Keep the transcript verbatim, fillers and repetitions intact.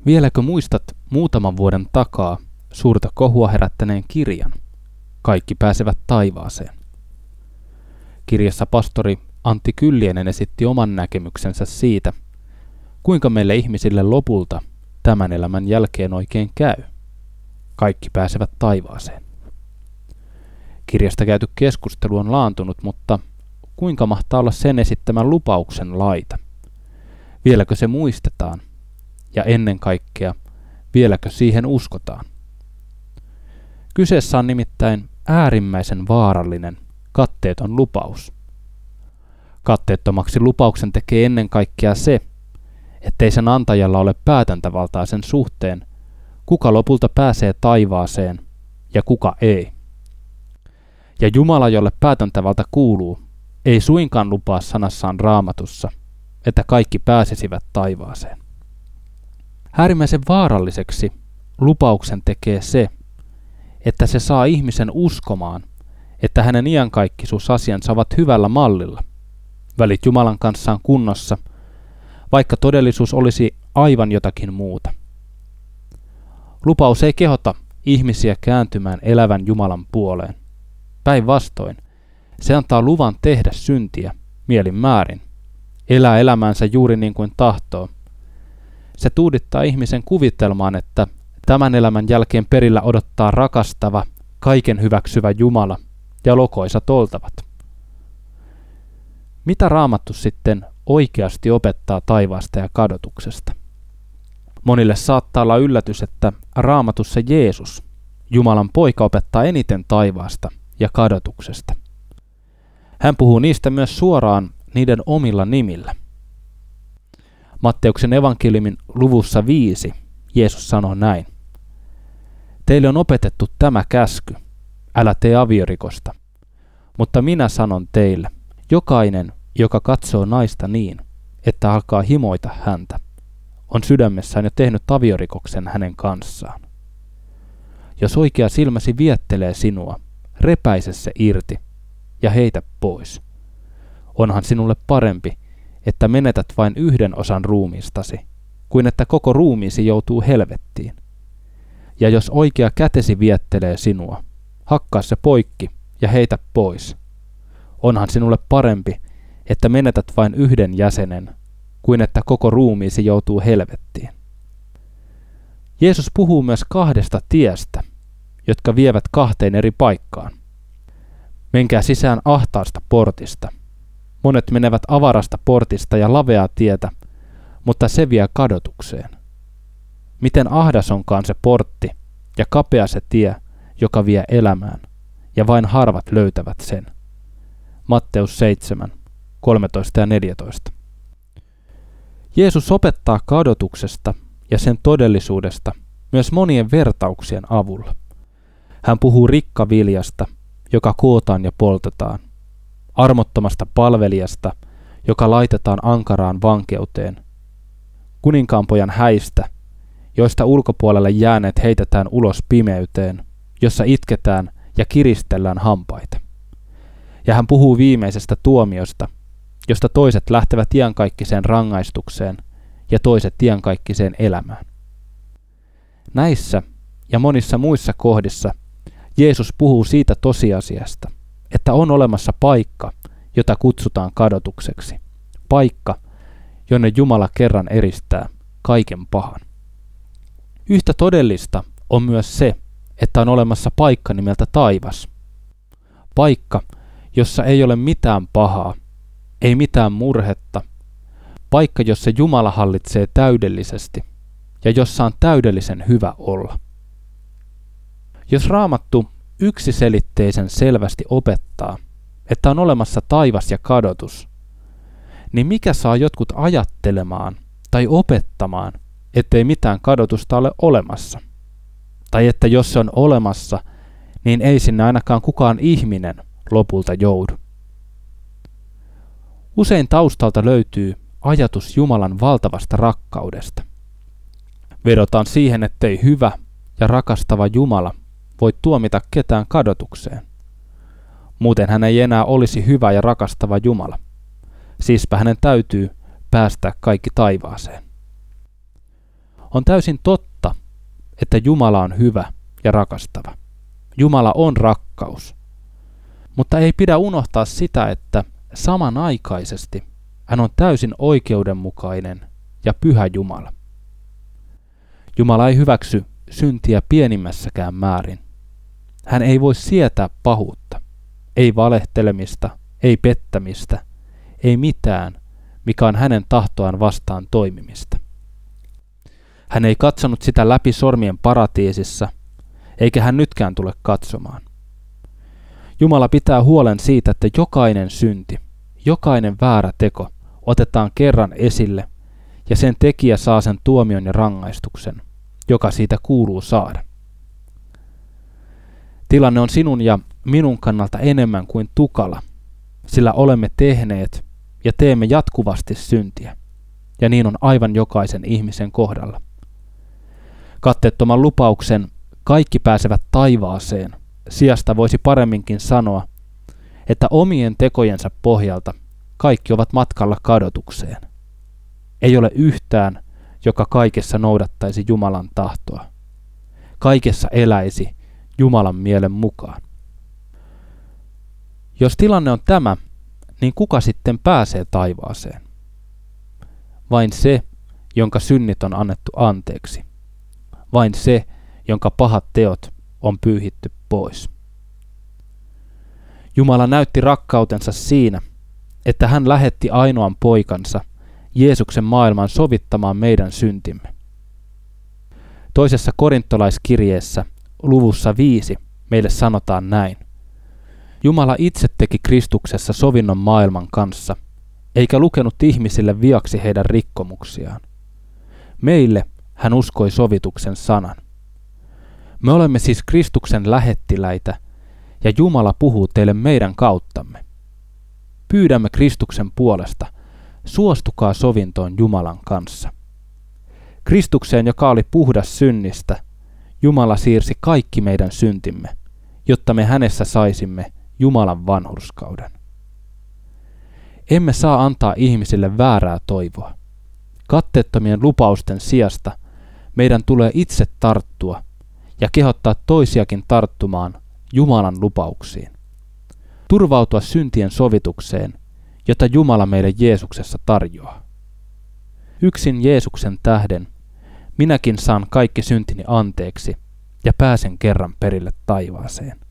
Vieläkö muistat muutaman vuoden takaa suurta kohua herättäneen kirjan Kaikki pääsevät taivaaseen? Kirjassa pastori Antti Kyllinen esitti oman näkemyksensä siitä, kuinka meille ihmisille lopulta tämän elämän jälkeen oikein käy. Kaikki pääsevät taivaaseen. Kirjasta käyty keskustelu on laantunut, mutta kuinka mahtaa olla sen esittämän lupauksen laita? Vieläkö se muistetaan? Ja ennen kaikkea, vieläkö siihen uskotaan? Kyseessä on nimittäin äärimmäisen vaarallinen, katteeton lupaus. Katteettomaksi lupauksen tekee ennen kaikkea se, ettei sen antajalla ole päätäntävaltaa sen suhteen, kuka lopulta pääsee taivaaseen ja kuka ei. Ja Jumala, jolle päätäntävalta kuuluu, ei suinkaan lupaa sanassaan Raamatussa, että kaikki pääsisivät taivaaseen. Äärimmäisen vaaralliseksi lupauksen tekee se, että se saa ihmisen uskomaan, että hänen iankaikkisuusasiansa ovat hyvällä mallilla. Välit Jumalan kanssa on kunnossa, vaikka todellisuus olisi aivan jotakin muuta. Lupaus ei kehota ihmisiä kääntymään elävän Jumalan puoleen. Päinvastoin, se antaa luvan tehdä syntiä mielin määrin, elää elämäänsä juuri niin kuin tahtoo. Se tuudittaa ihmisen kuvitelmaan, että tämän elämän jälkeen perillä odottaa rakastava, kaiken hyväksyvä Jumala ja lokoisat oltavat. Mitä Raamattu sitten oikeasti opettaa taivaasta ja kadotuksesta? Monille saattaa olla yllätys, että Raamatussa Jeesus, Jumalan poika, opettaa eniten taivaasta ja kadotuksesta. Hän puhuu niistä myös suoraan niiden omilla nimillä. Matteuksen evankeliumin luvussa viisi Jeesus sanoo näin. Teille on opetettu tämä käsky, älä tee aviorikosta. Mutta minä sanon teille, jokainen, joka katsoo naista niin, että alkaa himoita häntä, on sydämessään jo tehnyt aviorikoksen hänen kanssaan. Jos oikea silmäsi viettelee sinua, repäise se irti ja heitä pois. Onhan sinulle parempi, että menetät vain yhden osan ruumiistasi, kuin että koko ruumiisi joutuu helvettiin. Ja jos oikea kätesi viettelee sinua, hakkaa se poikki ja heitä pois. Onhan sinulle parempi, että menetät vain yhden jäsenen, kuin että koko ruumiisi joutuu helvettiin. Jeesus puhuu myös kahdesta tiestä, jotka vievät kahteen eri paikkaan. Menkää sisään ahtaasta portista. Monet menevät avarasta portista ja laveaa tietä, mutta se vie kadotukseen. Miten ahdas onkaan se portti ja kapea se tie, joka vie elämään, ja vain harvat löytävät sen. Matteus seitsemän, kolmetoista ja neljätoista. Jeesus opettaa kadotuksesta ja sen todellisuudesta myös monien vertauksien avulla. Hän puhuu rikkaviljasta, joka kootaan ja poltetaan, armottomasta palvelijasta, joka laitetaan ankaraan vankeuteen, kuninkaanpojan häistä, joista ulkopuolelle jääneet heitetään ulos pimeyteen, jossa itketään ja kiristellään hampaita. Ja hän puhuu viimeisestä tuomiosta, josta toiset lähtevät iankaikkiseen rangaistukseen ja toiset iankaikkiseen elämään. Näissä ja monissa muissa kohdissa Jeesus puhuu siitä tosiasiasta, että on olemassa paikka, jota kutsutaan kadotukseksi. Paikka, jonne Jumala kerran eristää kaiken pahan. Yhtä todellista on myös se, että on olemassa paikka nimeltä taivas. Paikka, jossa ei ole mitään pahaa, ei mitään murhetta. Paikka, jossa Jumala hallitsee täydellisesti ja jossa on täydellisen hyvä olla. Jos Raamattu yksiselitteisen selvästi opettaa, että on olemassa taivas ja kadotus, niin mikä saa jotkut ajattelemaan tai opettamaan, ettei mitään kadotusta ole olemassa? Tai että jos se on olemassa, niin ei sinne ainakaan kukaan ihminen lopulta joudu. Usein taustalta löytyy ajatus Jumalan valtavasta rakkaudesta. Vedotaan siihen, ettei hyvä ja rakastava Jumala voi tuomita ketään kadotukseen. Muuten hän ei enää olisi hyvä ja rakastava Jumala. Siispä hänen täytyy päästää kaikki taivaaseen. On täysin totta, että Jumala on hyvä ja rakastava. Jumala on rakkaus. Mutta ei pidä unohtaa sitä, että samanaikaisesti hän on täysin oikeudenmukainen ja pyhä Jumala. Jumala ei hyväksy syntiä pienimmässäkään määrin. Hän ei voi sietää pahuutta, ei valehtelemista, ei pettämistä, ei mitään, mikä on hänen tahtoaan vastaan toimimista. Hän ei katsonut sitä läpi sormien paratiisissa, eikä hän nytkään tule katsomaan. Jumala pitää huolen siitä, että jokainen synti, jokainen väärä teko otetaan kerran esille ja sen tekijä saa sen tuomion ja rangaistuksen, joka siitä kuuluu saada. Tilanne on sinun ja minun kannalta enemmän kuin tukala, sillä olemme tehneet ja teemme jatkuvasti syntiä, ja niin on aivan jokaisen ihmisen kohdalla. Katteettoman lupauksen kaikki pääsevät taivaaseen sijasta voisi paremminkin sanoa, että omien tekojensa pohjalta kaikki ovat matkalla kadotukseen. Ei ole yhtään, joka kaikessa noudattaisi Jumalan tahtoa. Kaikessa eläisi Jumalan mielen mukaan. Jos tilanne on tämä, niin kuka sitten pääsee taivaaseen? Vain se, jonka synnit on annettu anteeksi. Vain se, jonka pahat teot on pyyhitty pois. Jumala näytti rakkautensa siinä, että hän lähetti ainoan poikansa, Jeesuksen maailman sovittamaan meidän syntimme. Toisessa korintolaiskirjeessä, luvussa viisi, meille sanotaan näin. Jumala itse teki Kristuksessa sovinnon maailman kanssa, eikä lukenut ihmisille viaksi heidän rikkomuksiaan. Meille hän uskoi sovituksen sanan. Me olemme siis Kristuksen lähettiläitä, ja Jumala puhuu teille meidän kauttamme. Pyydämme Kristuksen puolesta, suostukaa sovintoon Jumalan kanssa. Kristukseen, joka oli puhdas synnistä, Jumala siirsi kaikki meidän syntimme, jotta me hänessä saisimme Jumalan vanhurskauden. Emme saa antaa ihmisille väärää toivoa. Katteettomien lupausten sijasta meidän tulee itse tarttua ja kehottaa toisiakin tarttumaan Jumalan lupauksiin. Turvautua syntien sovitukseen, jota Jumala meille Jeesuksessa tarjoaa. Yksin Jeesuksen tähden minäkin saan kaikki syntini anteeksi ja pääsen kerran perille taivaaseen.